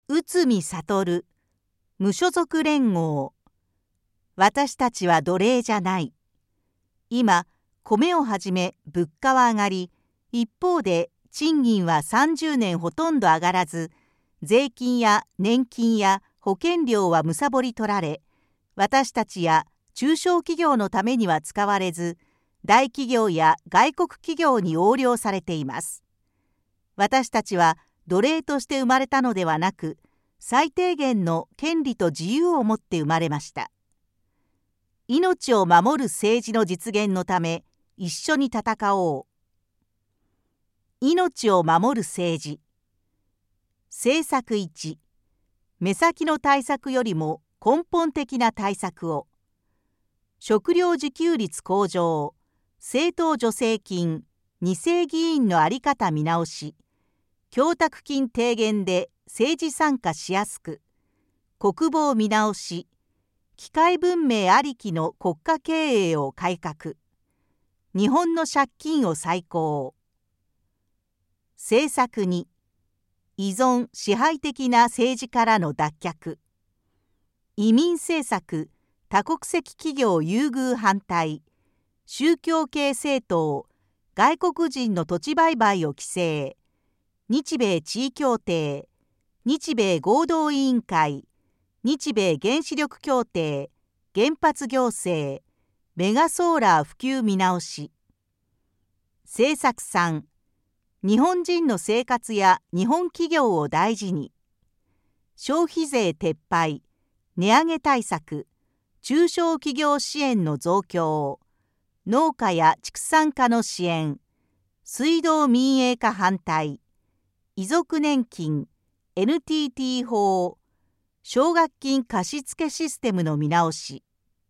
内海悟、無所属連合。私たちは奴隷じゃない。今、米をはじめ物価は上がり、一方で賃金は30年ほとんど上がらず、税金や年金や保険料は貪り取られ、私たちや中小企業のためには使われず、大企業や外国企業に横領されています。私たちは奴隷として生まれたのではなく、最低限の権利と自由を持って生まれました。命を守る政治の実現のため、一緒に戦おう。命を守る政治。政策1、目先の対策よりも根本的な対策を。食料自給率向上、政党助成金、2世議員の在り方見直し、供託金低減で政治参加しやすく、国防見直し、機械文明ありきの国家経営を改革、日本の借金を再興。政策2、依存支配的な政治からの脱却。移民政策、多国籍企業優遇反対、宗教系政党、外国人の土地売買を規制、日米地位協定、日米合同委員会、日米原子力協定、原発行政、メガソーラー普及見直し。政策3、日本人の生活や日本企業を大事に。消費税撤廃、値上げ対策、中小企業支援の増強、農家や畜産家の支援、水道民営化反対、遺族年金、NTT 法、奨学金貸付システムの見直し。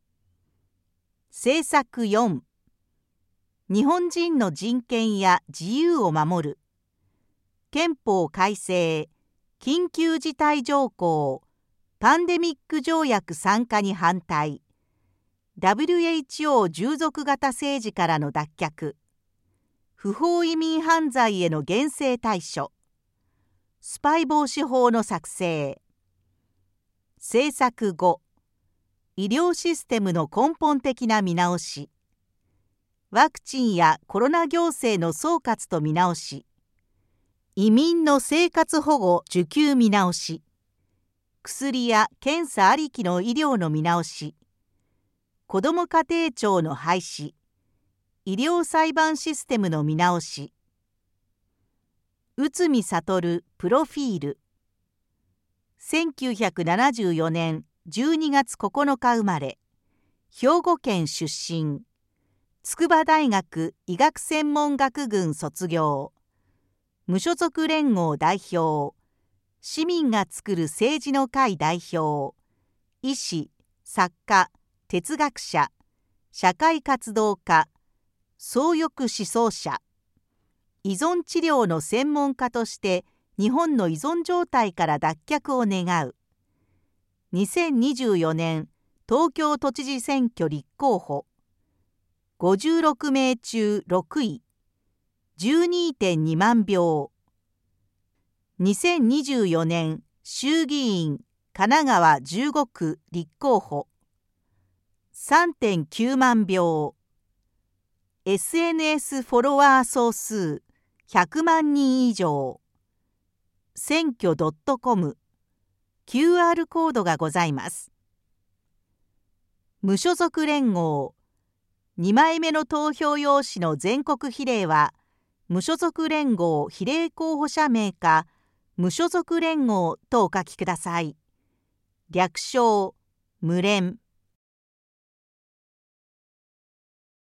政策4、日本人の人権や自由を守る。憲法改正、緊急事態条項、パンデミック条約参加に反対。WHO 従属型政治からの脱却。不法移民犯罪への厳正対処。スパイ防止法の作成。政策5、医療システムの根本的な見直し。ワクチンやコロナ行政の総括と見直し。移民の生活保護受給見直し。薬や検査ありきの医療の見直し。子ども家庭庁の廃止。医療裁判システムの見直し。内海悟プロフィール。1974年12月9日生まれ。兵庫県出身。筑波大学医学専門学群卒業。無所属連合代表。市民が作る政治の会代表。医師、作家、哲学者、社会活動家、創欲思想者。依存治療の専門家として日本の依存状態から脱却を願う。2024年東京都知事選挙立候補。56名中6位。12.2 万票。2024年衆議院神奈川15区立候補。3.9 万票。SNS フォロワー総数100万人以上。選挙 .com、QR コードがございます。無所属連合。2枚目の投票用紙の全国比例は、無所属連合比例候補者名か、無所属連合とお書きください。略称、無連。